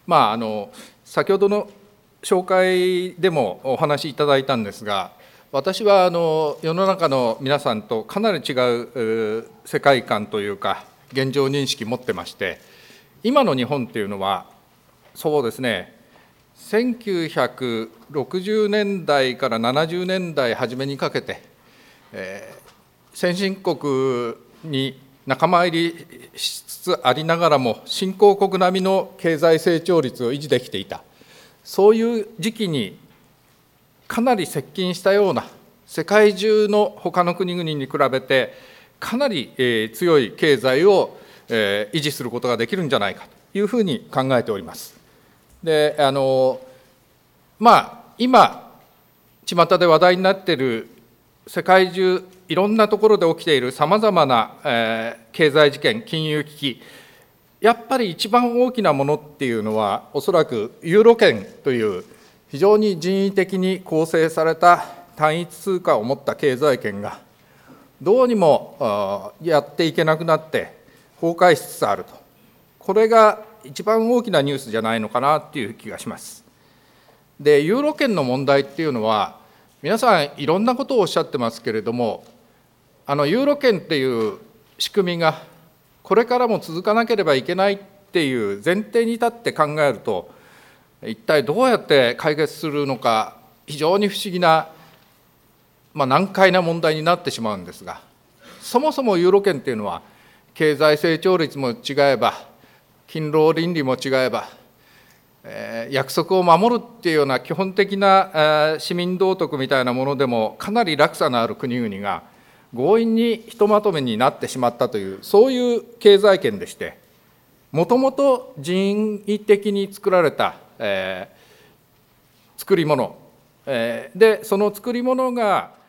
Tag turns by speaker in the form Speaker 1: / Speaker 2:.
Speaker 1: 先ほどの紹介でもお話しいただいたんですが、私は世の中の皆さんとかなり違う世界観というか、現状認識を持ってまして、今の日本っていうのは、そうですね、1960年代から70年代初めにかけて、先進国に仲間入りしつつありながらも、新興国並みの経済成長率を維持できていた、そういう時期にかなり接近したような、世界中の他の国々に比べて、かなり強い経済を維持することができるんじゃないかというふうに考えております。で今、巷で話題になっている世界中、いろんなところで起きているさまざまな経済事件、金融危機、やっぱり一番大きなものっていうのは、おそらくユーロ圏という非常に人為的に構成された単一通貨を持った経済圏が、どうにもやっていけなくなって崩壊しつつあると、これが一番大きなニュースじゃないのかなという気がします。で、ユーロ圏の問題っていうのは、皆さんいろんなことをおっしゃってますけれども、ユーロ圏っていう仕組みがこれからも続かなければいけないっていう前提に立って考えると、一体どうやって解決するのか、非常に不思議な、難解な問題になってしまうんですが、そもそもユーロ圏っていうのは、経済成長率も違えば、勤労倫理も違えば、約束を守るっていうような基本的な市民道徳みたいなものでもかなり落差のある国々が強引にひとまとめになってしまったという、そういう経済圏でして、もともと人為的に作られた、作り物、でその作り物が